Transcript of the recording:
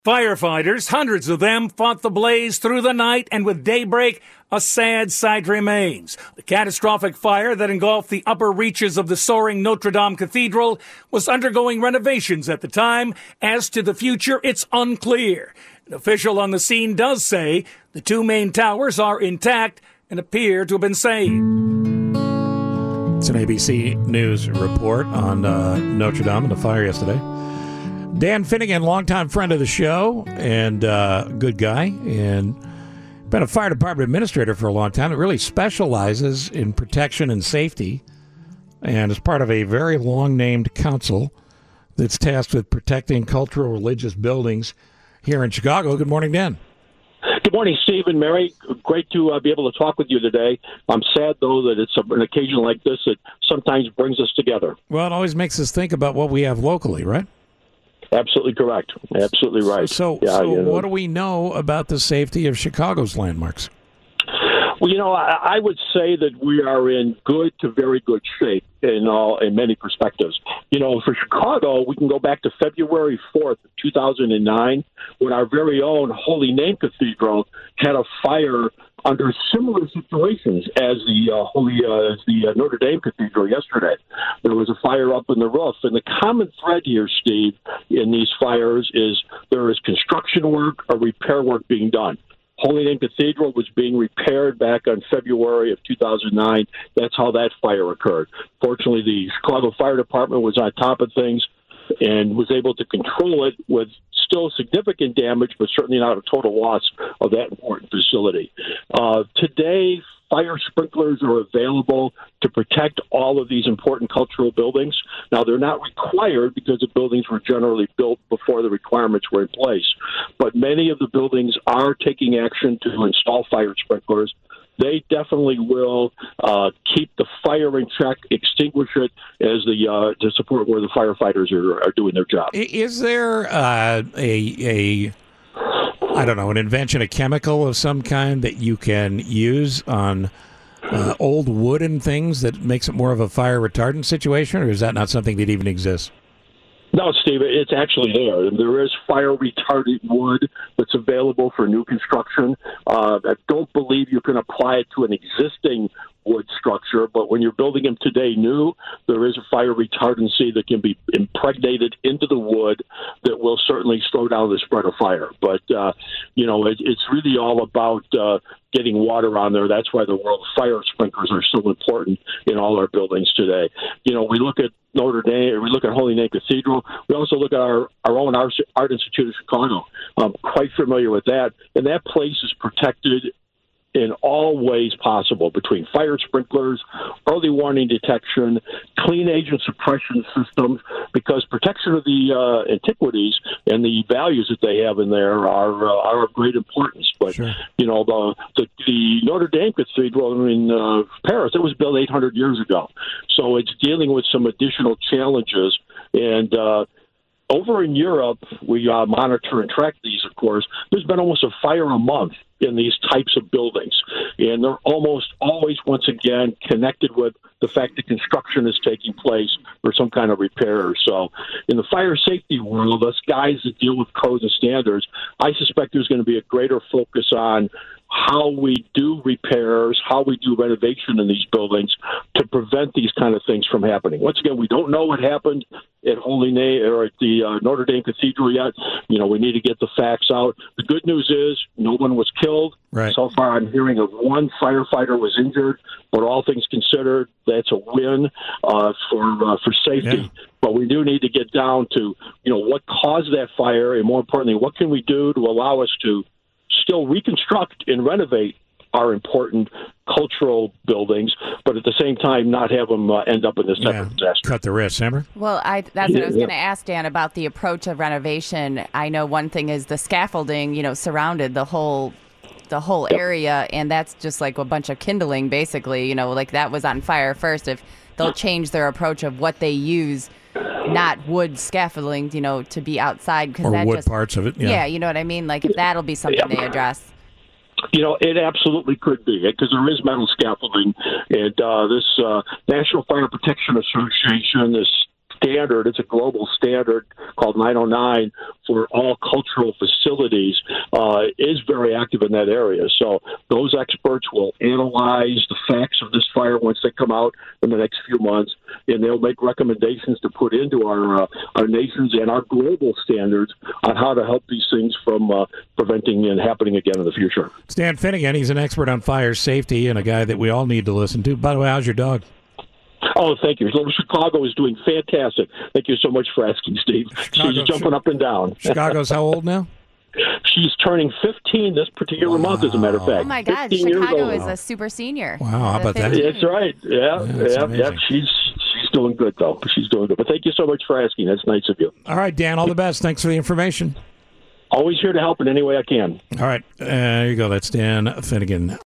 Firefighters, hundreds of them, fought the blaze through the night, and with daybreak, a sad sight remains. The catastrophic fire that engulfed the upper reaches of the soaring Notre Dame Cathedral was undergoing renovations at the time. As to the future, it's unclear. An official on the scene does say the two main towers are intact and appear to have been saved. It's an ABC News report on Notre Dame and the fire yesterday. Dan Finnegan, longtime friend of the show and good guy, and been a fire department administrator for a long time. It really specializes in protection and safety, and is part of a very long-named council that's tasked with protecting cultural religious buildings here in Chicago. Good morning, Dan. Good morning, Steve and Mary. Great to be able to talk with you today. I'm sad, though, that it's an occasion like this that sometimes brings us together. Well, it always makes us think about what we have locally, right? Absolutely correct. Absolutely right. So what do we know about the safety of Chicago's landmarks? Well, I would say that we are in good to very good shape in many perspectives. For Chicago, we can go back to February 4th, 2009, when our very own Holy Name Cathedral had a fire under similar situations as the Notre Dame Cathedral yesterday. There was a fire up in the roof, and the common thread here, Steve, in these fires is there is construction work or repair work being done. Holy Name Cathedral was being repaired back on February of 2009. That's how that fire occurred. Fortunately, the Chicago Fire Department was on top of things and was able to control it with still significant damage, but certainly not a total loss of that important facility. Today, fire sprinklers are available to protect all of these important cultural buildings. Now, they're not required because the buildings were generally built before the requirements were in place. But many of the buildings are taking action to install fire sprinklers. They definitely will keep the fire in check, extinguish it as to support where the firefighters are doing their job. Is there an invention, a chemical of some kind that you can use on old wooden things that makes it more of a fire retardant situation, or is that not something that even exists? No, Steve, it's actually there. There is fire-retardant wood that's available for new construction. I don't believe you can apply it to an existing wood structure, but when you're building them today new, there is a fire retardancy that can be impregnated into the wood that will certainly slow down the spread of fire. But, it's really all about getting water on there. That's why the World Fire Sprinklers are so important in all our buildings today. We look at Notre Dame, we look at Holy Name Cathedral. We also look at our own Art Institute of Chicago. I'm quite familiar with that. And that place is protected in all ways possible, between fire sprinklers, early warning detection, clean agent suppression systems, because protection of the antiquities and the values that they have in there are of great importance. But, sure. The Notre Dame Cathedral in Paris, it was built 800 years ago. So it's dealing with some additional challenges. And over in Europe, we monitor and track these, of course. There's been almost a fire a month in these types of buildings. And they're almost always, once again, connected with the fact that construction is taking place or some kind of repair. So in the fire safety world, us guys that deal with codes and standards, I suspect there's going to be a greater focus on how we do repairs, how we do renovation in these buildings to prevent these kind of things from happening. Once again, we don't know what happened at Holy Name or at the Notre Dame Cathedral yet. We need to get the facts out. The good news is no one was killed. Right. So far, I'm hearing of one firefighter was injured, but all things considered, that's a win for safety. Yeah. But we do need to get down to what caused that fire, and more importantly, what can we do to allow us to still reconstruct and renovate our important cultural buildings, but at the same time not have them end up in this type of disaster. Cut the risk, Amber? Well, that's what I was going to ask, Dan, about the approach of renovation. I know one thing is the scaffolding, surrounded the whole area, and that's just like a bunch of kindling, basically. Like that was on fire first. If they'll change their approach of what they use, not wood scaffolding, to be outside, because that wood just parts of it. Yeah, you know what I mean. Like if that'll be something they address. It absolutely could be, because there is metal scaffolding, and this National Fire Protection Association, this standard. It's a global standard called 909 for all cultural facilities, is very active in that area. So those experts will analyze the facts of this fire once they come out in the next few months, and they'll make recommendations to put into our nation's and our global standards on how to help these things from preventing and happening again in the future. It's Dan Finnegan. He's an expert on fire safety and a guy that we all need to listen to. By the way, how's your dog? Oh, thank you. Little Chicago is doing fantastic. Thank you so much for asking, Steve. She's jumping up and down. Chicago's how old now? She's turning 15 this particular month, as a matter of fact. Oh, my God. 15 years Chicago old. is a super senior. Wow, how about that? That's right. Yeah. She's doing good, though. She's doing good. But thank you so much for asking. That's nice of you. All right, Dan, all the best. Thanks for the information. Always here to help in any way I can. All right, there you go. That's Dan Finnegan.